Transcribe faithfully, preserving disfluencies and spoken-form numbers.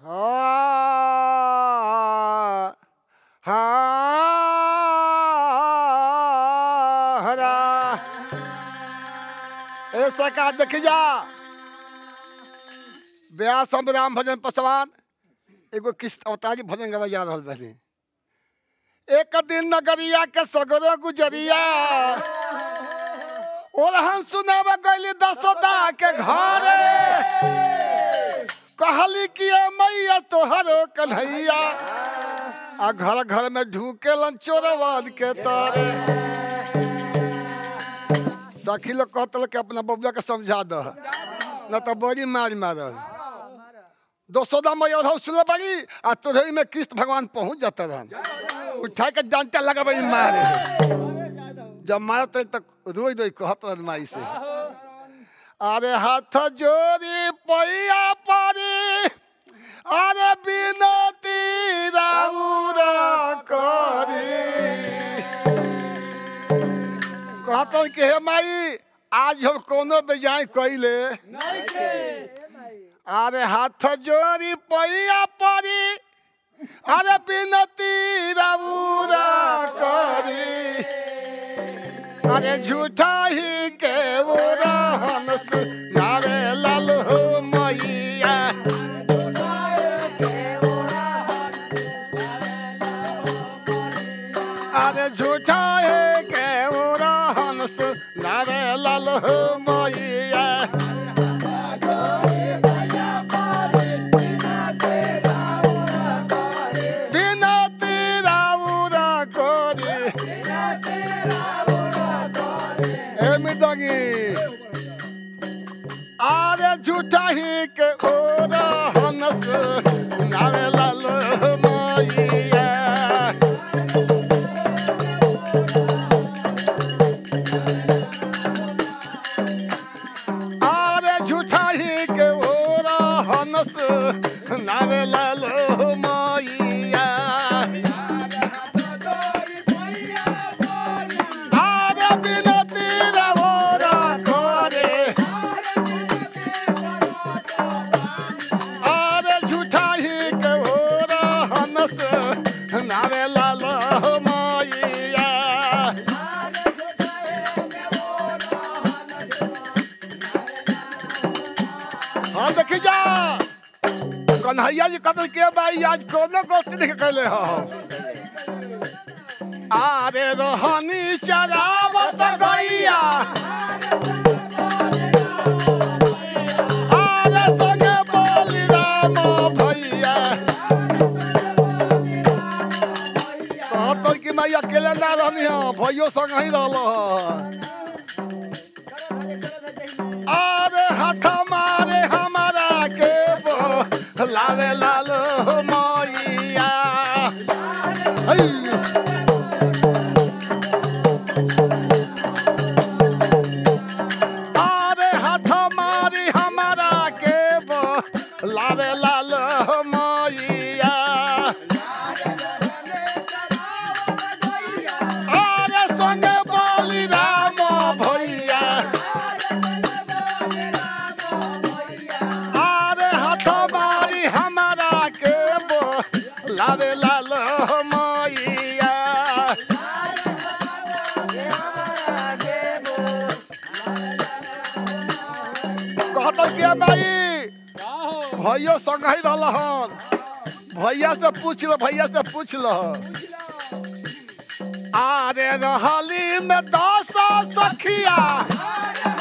हाँ हाँ ऐसा का देख जा व्यास राम भजन पसवान एगो किस्त अवतारी भजन गवा जा रहा बने। एक दिन नगरिया के सगरो गुजरिया और हम सुनाब गईली दसोदा के घरे कहली कि मैया तोहरो कन्हैया आ घर घर में ढूकेलन चोरवाद के तारे। सखी लोग कहते कि अपना बबुआ के समझा दो न तो बड़ी मार मारल। दोसोदा मैया और सुन बड़ी आ तोहरी में कृष्ण भगवान पहुंच जाता रहन उठा के डंटा लगा बड़ी मारे। जब मारते तक रोई रोई कहत रहन माई से अरे हाथ जोड़ी पैया परी अरे बिनती राउरा करी कहत कि हे माई आज हम कोनो बेजाय कइले अरे हाथ जोड़ी पैया परी अरे बिनती राउरा करी अरे झूठा ही के उड़ान नारे लाल हो मैया अरे झूठा है के उड़ान नारे लाल हो मैया आरे झूठा ही के ओरा हनस नावे लाल मैया आरे झूठा ही के ओरा हनस नावे लाल मैया कन्हैया जी कतल के भाई आज कोनो गोष्ठी देख कैले हो आरे रोहनी चरावत गैया आरे संगे बोली राम भैया कहत कि मैं अकेले ना रहनी हो भैयो संग ही रहल आरे हाथ मारे हमारा के लावे लाल मैया आरे हाथ मारी हमारा के लावे लाल मैया आरे संगे बोली राम भैया लावे लाल मैया कहत के भाई भैया संग ही रहल हन भैया से पूछ लो भैया से पूछ लो आरे रहली में दस सखिया